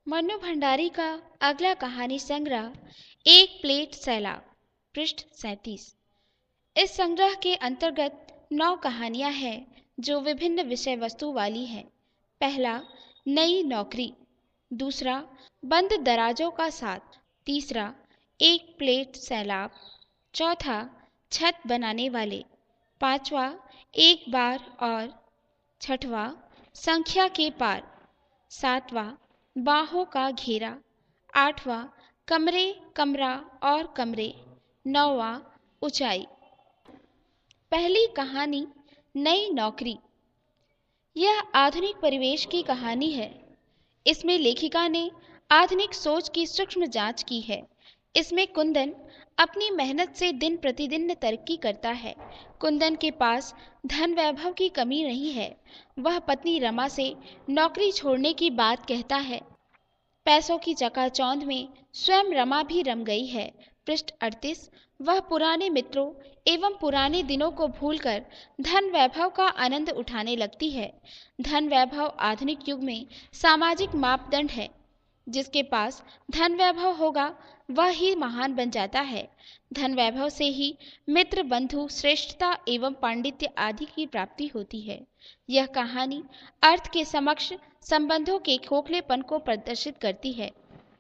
मन्नू भंडारी का अगला कहानी संग्रह एक प्लेट सैलाब, पृष्ठ 37। इस संग्रह के अंतर्गत 9 कहानियां हैं जो विभिन्न विषय वस्तु वाली हैं। पहला, नई नौकरी। दूसरा, बंद दराजों का साथ। तीसरा, एक प्लेट सैलाब। चौथा, छत बनाने वाले। पांचवा, एक बार और। छठवां, संख्या के पार। सातवां, बाहों का घेरा। आठवां, कमरे, कमरा और कमरे। नौवां, ऊंचाई। पहली कहानी, नई नौकरी। यह आधुनिक परिवेश की कहानी है। इसमें लेखिका ने आधुनिक सोच की सूक्ष्म जांच की है। इसमें कुंदन अपनी मेहनत से दिन प्रतिदिन तरक्की करता है। कुंदन के पास धन वैभव की कमी नहीं है। वह पत्नी रमा से नौकरी छोड़ने की बात कहता है। पैसों की चकाचौंध में स्वयं रमा भी रम गई है। पृष्ठ 38। वह पुराने मित्रों एवं पुराने दिनों को भूलकर धन वैभव का आनंद उठाने लगती है। धन वैभव आधुनिक युग में सामाजिक मापदंड है। जिसके पास धन वैभव होगा वह ही महान बन जाता है। धन वैभव से ही मित्र, बंधु, श्रेष्ठता एवं पांडित्य आदि की प्राप्ति होती है। यह कहानी अर्थ के समक्ष संबंधों के खोखलेपन को प्रदर्शित करती है।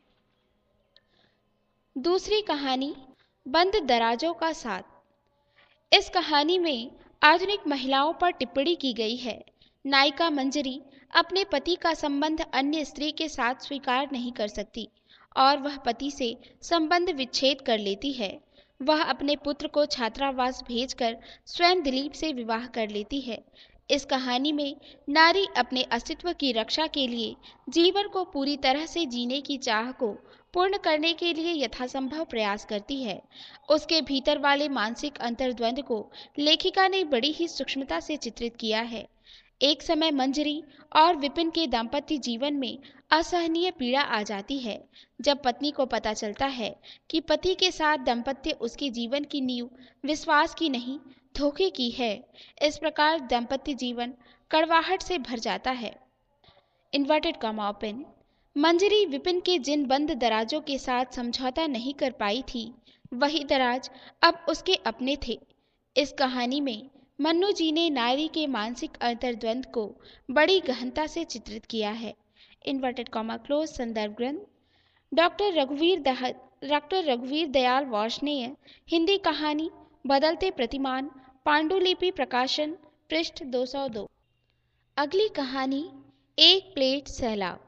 दूसरी कहानी, बंद दराजों का साथ। इस कहानी में आधुनिक महिलाओं पर टिप्पणी की गई है। नायिका मंजरी अपने पति का संबंध अन्य स्त्री के साथ स्वीकार नहीं कर सकती और वह पति से संबंध विच्छेद कर लेती है। वह अपने पुत्र को छात्रावास भेजकर स्वयं दिलीप से विवाह कर लेती है। इस कहानी में नारी अपने अस्तित्व की रक्षा के लिए जीवन को पूरी तरह से जीने की चाह को पूर्ण करने के लिए यथासंभव प्रयास करती है। उसके भीतर वाले मानसिक अंतर्द्वंद को लेखिका ने बड़ी ही सूक्ष्मता से चित्रित किया है। एक समय मंजरी और विपिन के दाम्पत्य जीवन में असहनीय पीड़ा आ जाती है जब पत्नी को पता चलता है कि पति के साथ दाम्पत्य उसके जीवन की नींव विश्वास की नहीं, धोखे की है। इस प्रकार दाम्पत्य जीवन कड़वाहट से भर जाता है। Inverted comma open. Manjari Vipin के जिन बंद दराजों के साथ समझौता नहीं कर पाई थी, वही दराज अब उसके अपने थे। इस कहानी में मन्नू जी ने नारी के मानसिक अंतर्द्वंद को बड़ी गहनता से चित्रित किया है। Inverted comma close. संदर्भ ग्रंथ डॉक्टर रघुवीर दयाल वार्ष्णेय, हिंदी कहानी, बदलते प्रतिमान, पांडुलिपि प्रकाशन, पृष्ठ 202। अगली कहानी, एक प्लेट सैलाब।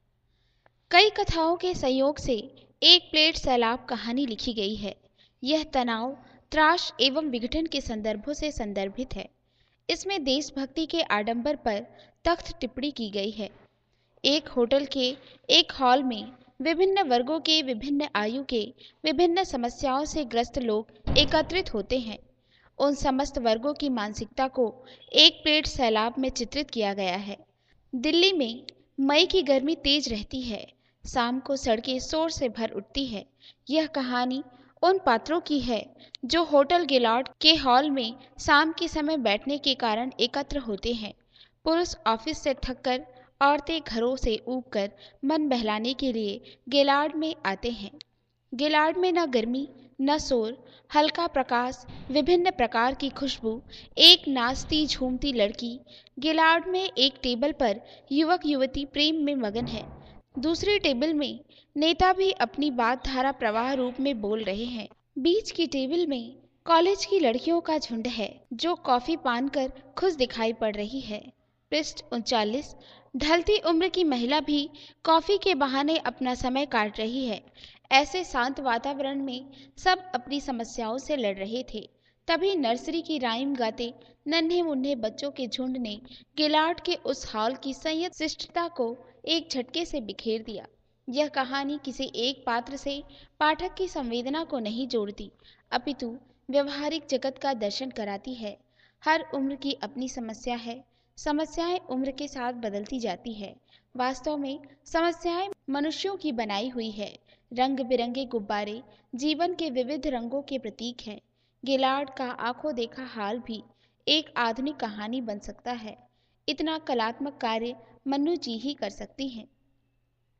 कई कथाओं के संयोग से एक प्लेट सैलाब कहानी लिखी गई है। यह तनाव, त्रास एवं विघटन के संदर्भों से संदर्भित है। इसमें देशभक्ति के आडंबर पर तख्त टिप्पणी की गई है। एक होटल के एक हॉल में विभिन्न वर्गों के, विभिन्न आयु के, विभिन्न समस्याओं से ग्रस्त लोग एकत्रित होते हैं। उन समस्त वर्गों की मानसिकता को एक प्लेट सैलाब में चित्रित किया गया है। दिल्ली में मई की गर्मी तेज रहती है। शाम को सड़कें शोर से भर उठती है। यह कहानी उन पात्रों की है जो होटल गेलॉर्ड के हॉल में शाम के समय बैठने के कारण एकत्र होते हैं। पुरुष ऑफिस से थककर, औरतें घरों से ऊबकर मन बहलाने के लिए गेलार्ड में आते हैं। गेलार्ड में न गर्मी, न शोर, हल्का प्रकाश, विभिन्न प्रकार की खुशबू, एक नाचती झूमती लड़की। गेलार्ड में एक टेबल पर युवक युवती प्रेम में मगन है। दूसरी टेबल में नेता भी अपनी बात धारा प्रवाह रूप में बोल रहे हैं। बीच की टेबल में कॉलेज की लड़कियों का झुंड है जो कॉफी पान कर खुश दिखाई पड़ रही है। पृष्ठ 39। ढलती उम्र की महिला भी कॉफी के बहाने अपना समय काट रही है। ऐसे शांत वातावरण में सब अपनी समस्याओं से लड़ रहे थे। तभी नर्सरी की राइम गाते नन्हे मुन्ने बच्चों के झुंड ने गिलार्ड के उस हॉल की संयत शिष्टता को एक झटके से बिखेर दिया। यह कहानी किसी एक पात्र से पाठक की संवेदना को नहीं जोड़ती, अपितु व्यवहारिक जगत का दर्शन कराती है। हर उम्र की अपनी समस्या है। समस्याएं उम्र के साथ बदलती जाती है। वास्तव में समस्याएं मनुष्यों की बनाई हुई है। रंग बिरंगे गुब्बारे जीवन के विविध रंगों के प्रतीक हैं। गिलार्ड का आंखों देखा हाल भी एक आधुनिक कहानी बन सकता है। इतना कलात्मक कार्य मन्नू जी ही कर सकती हैं।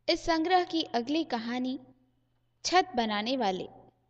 इस संग्रह की अगली कहानी छत बनाने वाले।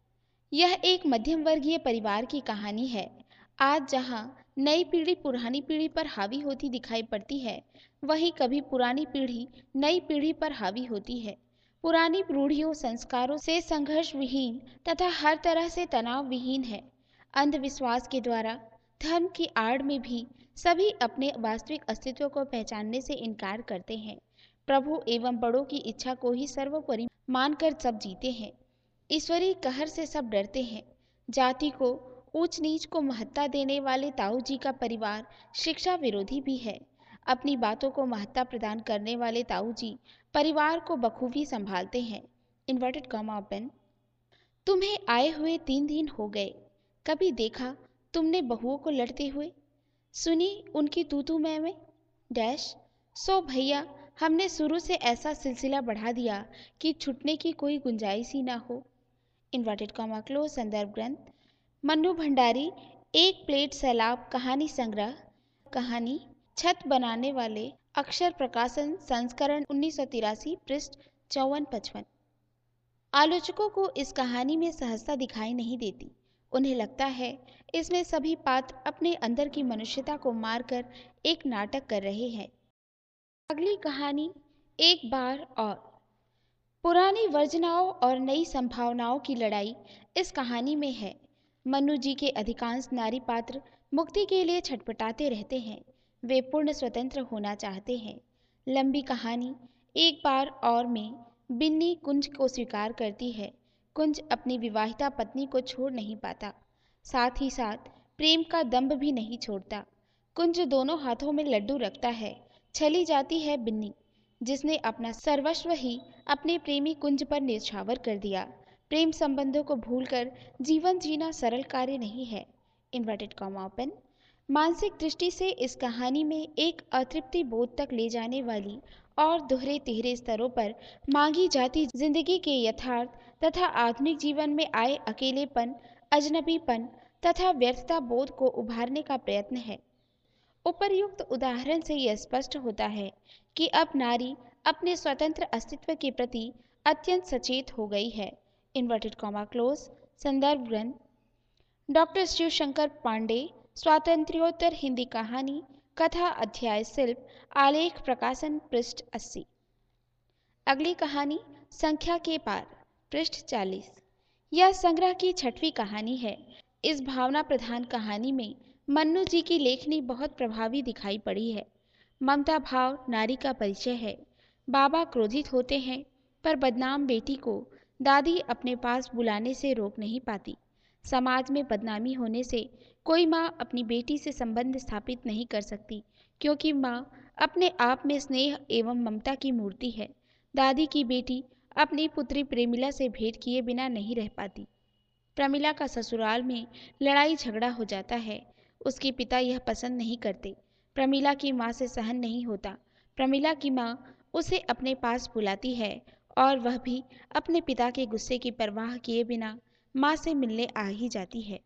यह एक मध्यम वर्गीय परिवार की कहानी है। आज जहां नई पीढ़ी पुरानी पीढ़ी पर हावी होती दिखाई पड़ती है, वहीं कभी पुरानी पीढ़ी नई पीढ़ी पर हावी होती है। पुरानी रूढ़ियों संस्कारों से संघर्ष विहीन तथा हर तरह से तनाव विहीन है। अंधविश्वास के द्वारा धर्म की आड़ में भी सभी अपने वास्तविक अस्तित्व को पहचानने से इनकार करते हैं। प्रभु एवं बड़ों की इच्छा को ही सर्वोपरि मानकर सब जीते हैं। ईश्वरीय कहर से सब डरते हैं। जाति को ऊंच नीच को महत्ता देने वाले ताऊ जी का परिवार शिक्षा विरोधी भी है। अपनी बातों को महत्ता प्रदान करने वाले ताऊ जी परिवार को बखूबी संभालते हैं। Inverted comma open. तुम्हें आए हुए 3 दिन हो गए। कभी देखा तुमने बहुओं को लड़ते हुए? सुनी उनकी तू मैं डैश। सो भैया, हमने शुरू से ऐसा सिलसिला बढ़ा दिया कि छूटने की कोई गुंजाइश ही ना हो। Inverted comma close. संदर्भ ग्रंथ मन्नू भंडारी, एक प्लेट सैलाब कहानी संग्रह, कहानी छत बनाने वाले, अक्षर प्रकाशन, संस्करण 1983, पृष्ठ 54-55। आलोचकों को इस कहानी में सहजता दिखाई नहीं देती। उन्हें लगता है इसमें सभी पात्र अपने अंदर की मनुष्यता को मारकर एक नाटक कर रहे हैं। अगली कहानी एक बार और। पुरानी वर्जनाओं और नई संभावनाओं की लड़ाई इस कहानी में है। मन्नू जी के अधिकांश नारी पात्र मुक्ति के लिए छटपटाते रहते हैं। वे पूर्ण स्वतंत्र होना चाहते हैं। लंबी कहानी एक बार और में बिन्नी कुंज को स्वीकार करती है। कुंज अपनी विवाहिता पत्नी को छोड़ नहीं पाता, साथ ही साथ प्रेम का दंभ भी नहीं छोड़ता। कुंज दोनों हाथों में लड्डू रखता है। छली जाती है बिन्नी, जिसने अपना सर्वस्व ही अपने प्रेमी कुंज पर न्यौछावर कर दिया। प्रेम संबंधों को भूलकर जीवन जीना सरल कार्य नहीं है। Inverted comma open. मानसिक दृष्टि से इस कहानी में एक अतृप्ति बोध तक ले जाने वाली और दोहरे तिहरे स्तरों पर मांगी जाती जिंदगी के यथार्थ तथा आधुनिक जीवन में आए अकेलेपन, अजनबीपन तथा व्यर्थता बोध को उभारने का प्रयत्न है। उपर्युक्त उदाहरण से यह स्पष्ट होता है कि अब नारी अपने स्वतंत्र अस्तित्व के प्रति अत्यंत सचेत हो गई है। Inverted comma close. संदर्भ ग्रंथ डॉक्टर शिवशंकर पांडे, स्वातंत्र्योत्तर हिंदी कहानी, कथा अध्याय शिल्प, आलेख प्रकाशन, पृष्ठ 80। अगली कहानी संख्या के पार, पृष्ठ 40। यह संग्रह की 6वीं कहानी है। इस भावना प्रधान कहानी में मन्नू जी की लेखनी बहुत प्रभावी दिखाई पड़ी है। ममता भाव नारी का परिचय है। बाबा क्रोधित होते हैं, पर बदनाम बेटी को दादी अपने पास बुलाने से रोक नहीं पाती। समाज में बदनामी होने से कोई माँ अपनी बेटी से संबंध स्थापित नहीं कर सकती, क्योंकि माँ अपने आप में स्नेह एवं ममता की मूर्ति है। दादी की बेटी अपनी पुत्री प्रेमिला से भेंट किए बिना नहीं रह पाती। प्रमिला का ससुराल में लड़ाई झगड़ा हो जाता है। उसके पिता यह पसंद नहीं करते। प्रमिला की माँ से सहन नहीं होता। प्रमिला की माँ उसे अपने पास बुलाती है और वह भी अपने पिता के गुस्से की परवाह किए बिना माँ से मिलने आ ही जाती है।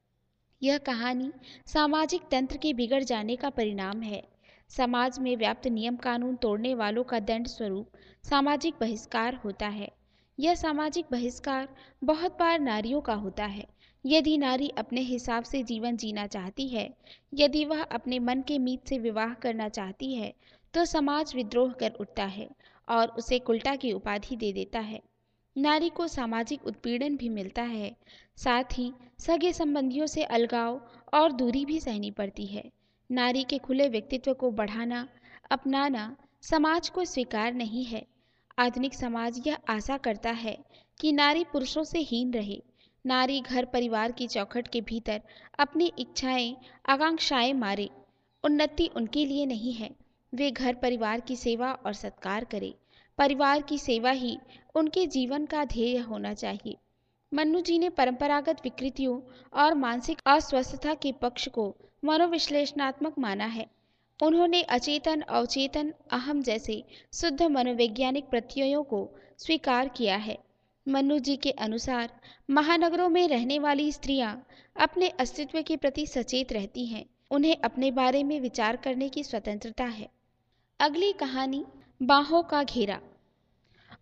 यह कहानी सामाजिक तंत्र के बिगड़ जाने का परिणाम है। समाज में व्याप्त नियम कानून तोड़ने वालों का दंड स्वरूप सामाजिक बहिष्कार होता है। यह सामाजिक बहिष्कार बहुत बार नारियों का होता है। यदि नारी अपने हिसाब से जीवन जीना चाहती है, यदि वह अपने मन के मीत से विवाह करना चाहती है, तो समाज विद्रोह कर उठता है और उसे कुल्टा की उपाधि दे देता है। नारी को सामाजिक उत्पीड़न भी मिलता है, साथ ही सगे संबंधियों से अलगाव और दूरी भी सहनी पड़ती है। नारी के खुले व्यक्तित्व को बढ़ाना, अपनाना समाज को स्वीकार नहीं है। आधुनिक समाज यह आशा करता है कि नारी पुरुषों से हीन रहे। नारी घर परिवार की चौखट के भीतर अपनी इच्छाएं, आकांक्षाएं मारे। उन्नति उनके लिए नहीं है। वे घर परिवार की सेवा और सत्कार करें। परिवार की सेवा ही उनके जीवन का ध्येय होना चाहिए। मन्नू जी ने परंपरागत विकृतियों और मानसिक अस्वस्थता के पक्ष को मनोविश्लेषणात्मक माना है। उन्होंने अचेतन, अवचेतन, अहम जैसे शुद्ध मनोवैज्ञानिक प्रत्ययों को स्वीकार किया है। मन्नू जी के अनुसार महानगरों में रहने वाली स्त्रियां अपने अस्तित्व के प्रति सचेत रहती हैं। उन्हें अपने बारे में विचार करने की स्वतंत्रता है। अगली कहानी बाहों का घेरा।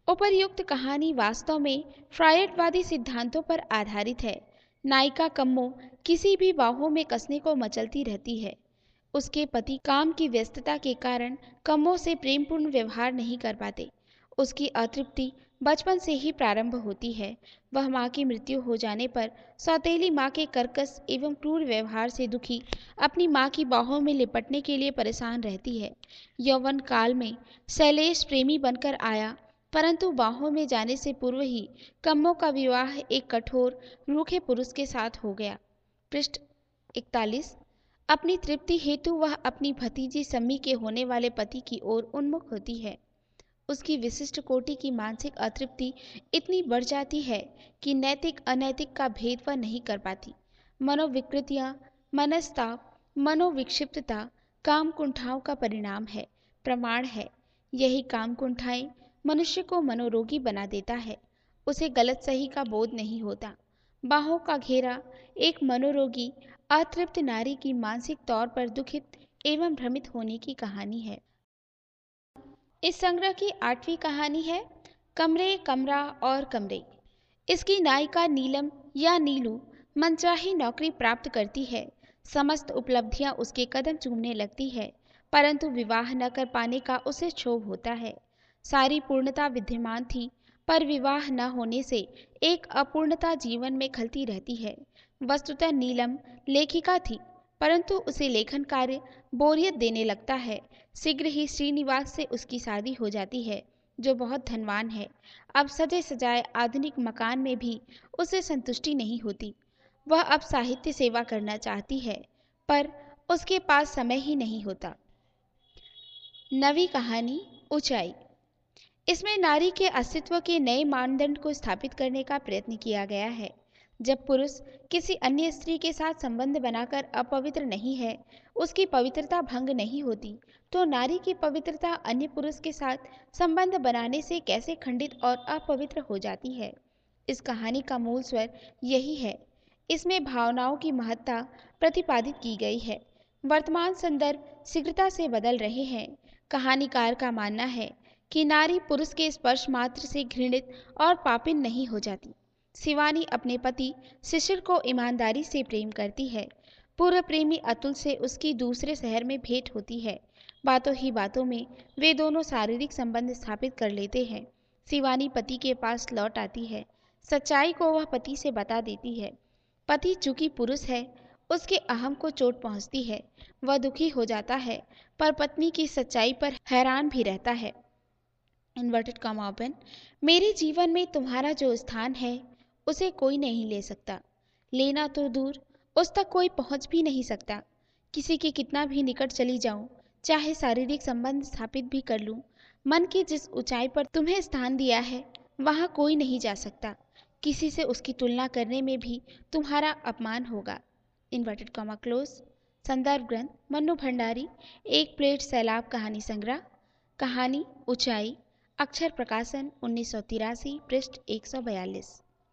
उपर्युक्त कहानी वास्तव में फ्रायडवादी सिद्धांतों पर आधारित है। नायिका कम्मो किसी भी बाहों में कसने को मचलती रहती है। उसके पति काम की व्यस्तता के कारण कम्मो से प्रेमपूर्ण व्यवहार नहीं कर पाते। उसकी अतृप्ति बचपन से ही प्रारंभ होती है। वह माँ की मृत्यु हो जाने पर सौतेली माँ के कर्कश एवं क्रूर व्यवहार से दुखी अपनी माँ की बाहों में लिपटने के लिए परेशान रहती है। यौवन काल में शैलेश प्रेमी बनकर आया, परंतु बाहों में जाने से पूर्व ही कम्मो का विवाह एक कठोर रूखे पुरुष के साथ हो गया। पृष्ठ 41। अपनी तृप्ति हेतु वह अपनी भतीजी सम्मी के होने वाले पति की ओर उन्मुख होती है। उसकी विशिष्ट कोटि की मानसिक अतृप्ति इतनी बढ़ जाती है कि नैतिक अनैतिक का भेद वह नहीं कर पाती। मनोविकृतियां, मनस्ताप, मनोविक्षिप्तता काम कुंठाओं का परिणाम है, प्रमाण है। यही काम कुंठाएं मनुष्य को मनोरोगी बना देता है। उसे गलत सही का बोध नहीं होता। बाहों का घेरा एक मनोरोगी अतृप्त नारी की मानसिक तौर पर दुखित एवं भ्रमित होने की कहानी है। इस संग्रह की 8वीं कहानी है कमरे, कमरा और कमरे। इसकी नायिका नीलम या नीलू मनचाही नौकरी प्राप्त करती है। समस्त उपलब्धियां उसके कदम चूमने लगती है, परंतु विवाह न कर पाने का उसे क्षोभ होता है। सारी पूर्णता विद्यमान थी, पर विवाह न होने से एक अपूर्णता जीवन में खलती रहती है। वस्तुतः नीलम लेखिका थी, परंतु उसे लेखन कार्य बोरियत देने लगता है। शीघ्र ही श्रीनिवास से उसकी शादी हो जाती है, जो बहुत धनवान है। अब सजे सजाए आधुनिक मकान में भी उसे संतुष्टि नहीं होती। वह अब साहित्य सेवा करना चाहती है, पर उसके पास समय ही नहीं होता। 9वीं कहानी ऊंचाई। इसमें नारी के अस्तित्व के नए मानदंड को स्थापित करने का प्रयत्न किया गया है। जब पुरुष किसी अन्य स्त्री के साथ संबंध बनाकर अपवित्र नहीं है, उसकी पवित्रता भंग नहीं होती, तो नारी की पवित्रता अन्य पुरुष के साथ संबंध बनाने से कैसे खंडित और अपवित्र हो जाती है। इस कहानी का मूल स्वर यही है। इसमें भावनाओं की महत्ता प्रतिपादित की गई है। वर्तमान संदर्भ शीघ्रता से बदल रहे हैं। कहानीकार का मानना है कि नारी पुरुष के स्पर्श मात्र से घृणित और पापिन नहीं हो जाती। शिवानी अपने पति शिशिर को ईमानदारी से प्रेम करती है। पूर्व प्रेमी अतुल से उसकी दूसरे शहर में भेंट होती है। बातों ही बातों में वे दोनों शारीरिक संबंध स्थापित कर लेते हैं। शिवानी पति के पास लौट आती है। सच्चाई को वह पति से बता देती है। पति चूंकि पुरुष है, उसके अहम को चोट पहुंचती है। वह दुखी हो जाता है, पर पत्नी की सच्चाई पर हैरान भी रहता है। Inverted comma open. मेरे जीवन में तुम्हारा जो स्थान है, उसे कोई नहीं ले सकता। लेना तो दूर, उस तक कोई पहुंच भी नहीं सकता। किसी के कितना भी निकट चली जाऊं, चाहे शारीरिक संबंध स्थापित भी कर लूं, मन की जिस ऊंचाई पर तुम्हें स्थान दिया है, वहां कोई नहीं जा सकता। किसी से उसकी तुलना करने में भी तुम्हारा अपमान होगा। Inverted comma close. संदर्भ ग्रंथ मन्नू भंडारी, एक प्लेट सैलाब कहानी संग्रह। कहानी ऊंचाई, अक्षर प्रकाशन 1983, पृष्ठ 142।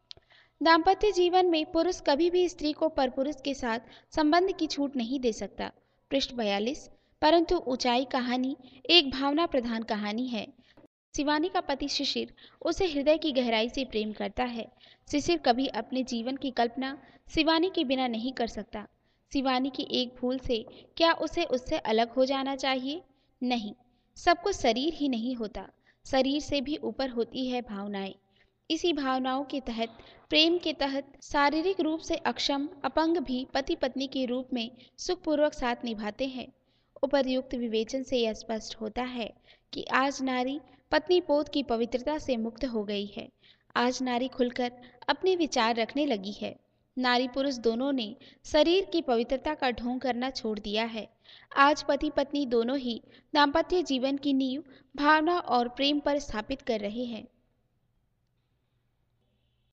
दाम्पत्य जीवन में पुरुष कभी भी स्त्री को परपुरुष के साथ संबंध की छूट नहीं दे सकता। पृष्ठ 42। परंतु ऊंचाई कहानी एक भावना प्रधान कहानी है। शिवानी का पति शिशिर उसे हृदय की गहराई से प्रेम करता है। शिशिर कभी अपने जीवन की कल्पना शिवानी के बिना नहीं कर सकता। शिवानी की एक भूल से क्या उसे उससे अलग हो जाना चाहिए? नहीं, सब कुछ शरीर ही नहीं होता, शरीर से भी ऊपर होती है भावनाएं। इसी भावनाओं के तहत, प्रेम के तहत, शारीरिक रूप से अक्षम अपंग भी पति पत्नी के रूप में सुखपूर्वक साथ निभाते हैं। उपर्युक्त विवेचन से यह स्पष्ट होता है कि आज नारी पत्नी पोत की पवित्रता से मुक्त हो गई है। आज नारी खुलकर अपने विचार रखने लगी है। नारी पुरुष दोनों ने शरीर की पवित्रता का ढोंग करना छोड़ दिया है। आज पति पत्नी दोनों ही दाम्पत्य जीवन की नींव भावना और प्रेम पर स्थापित कर रहे हैं।